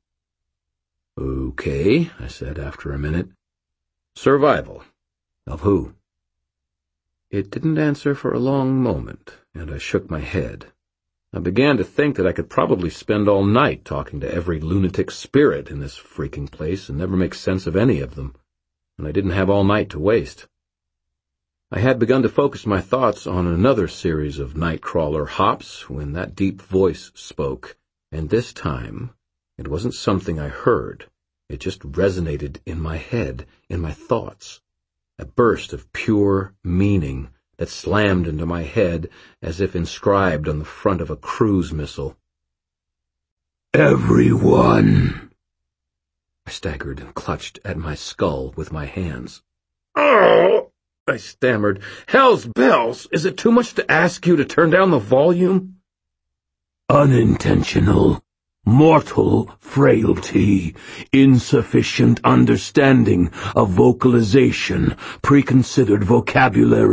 Okay, I said after a minute. Survival. Of who? It didn't answer for a long moment, and I shook my head. I began to think that I could probably spend all night talking to every lunatic spirit in this freaking place and never make sense of any of them, and I didn't have all night to waste. I had begun to focus my thoughts on another series of Nightcrawler hops when that deep voice spoke, and this time it wasn't something I heard. It just resonated in my head, in my thoughts. A burst of pure meaning that slammed into my head as if inscribed on the front of a cruise missile. Everyone I staggered and clutched at my skull with my hands. "Oh!" I stammered. "Hell's bells! Is it too much to ask you to turn down the volume?" "Unintentional, mortal frailty, insufficient understanding of vocalization, preconsidered vocabulary,